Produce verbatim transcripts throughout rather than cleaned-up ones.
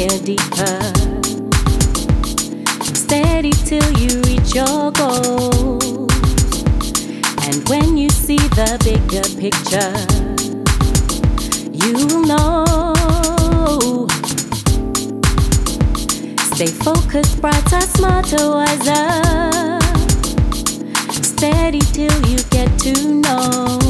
higher, deeper. Steady till you reach your goals. And when you see the bigger picture, you will know. Stay focused, brighter, smarter, wiser. Steady till you get to know.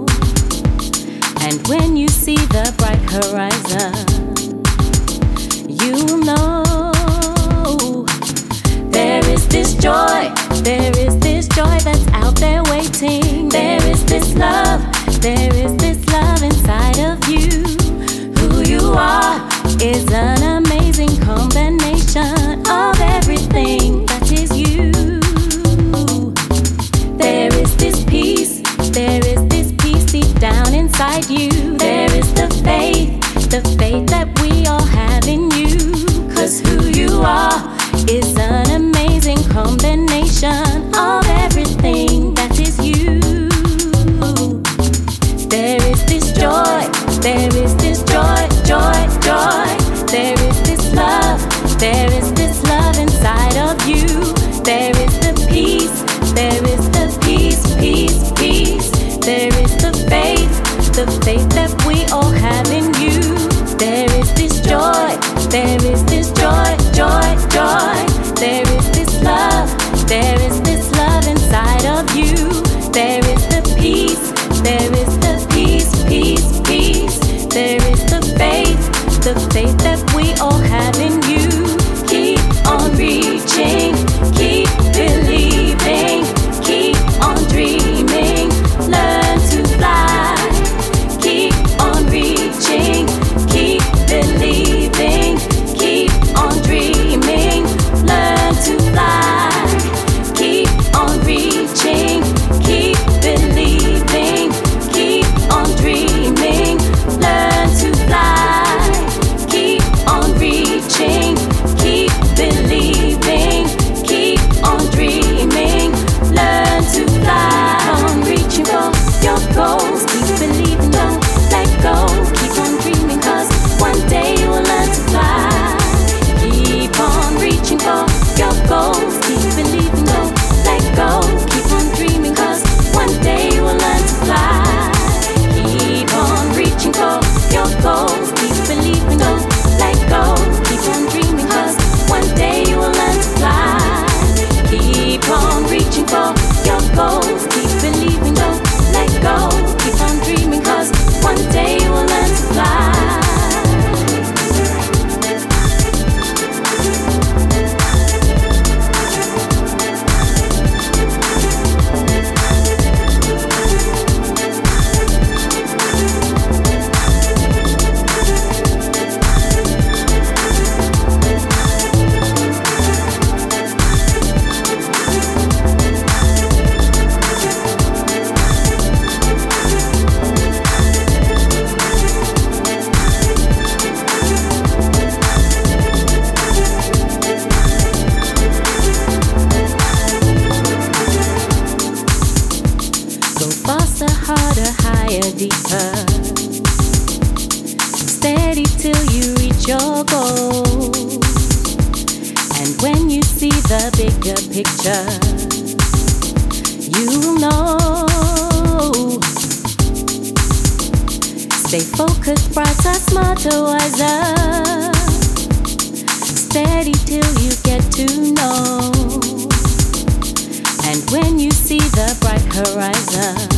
And when you see the bright horizon, you will know. There is this joy, there is this joy that's out there waiting. There is this love, there is this love inside of you. Who you are is an amazing combination of everything that is you. There is this peace, there is this peace deep down inside you. There is the faith, the faith that we all have in you. Cause who you are is an amazing combination of everything that is you. There is this joy, there is this joy, joy, joy. There is this love, there is this love inside of you. There is the peace, there is the peace, peace, peace. There is the faith, the faith that we all have in you. There is this joy, there is this joy, joy, joy. There is this love, there is this love inside of you. There is the peace, there is the peace, peace, peace. There is the faith, the faith that we all have in you. Keep on reaching, keep believing, keep on dreaming, learn to fly. Keep on reaching, keep believing, keep on dreaming, learn to fly. Keep on reaching, keep believing, keep on dreaming, learn to fly. Keep on reaching, keep believing, keep on dreaming, learn to fly. Keep on reaching for your goals, keep believing, don't let go. Keep on dreaming, cause one day you will learn to fly. Keep on reaching for your goals, keep believing, don't let go. Keep on dreaming, cause one day you will learn to fly. Keep on reaching for your goals, keep believing, don't let go. Keep on dreaming, cause one day you will learn to fly. Keep on reaching for your goals, keep believing, don't let go. Keep on dreaming, cause one day you will learn to fly. Harder, higher, deeper. Steady till you reach your goals. And when you see the bigger picture, you will know. Stay focused, brighter, smarter, wiser. Steady till you get to know. And when you see the bright horizon,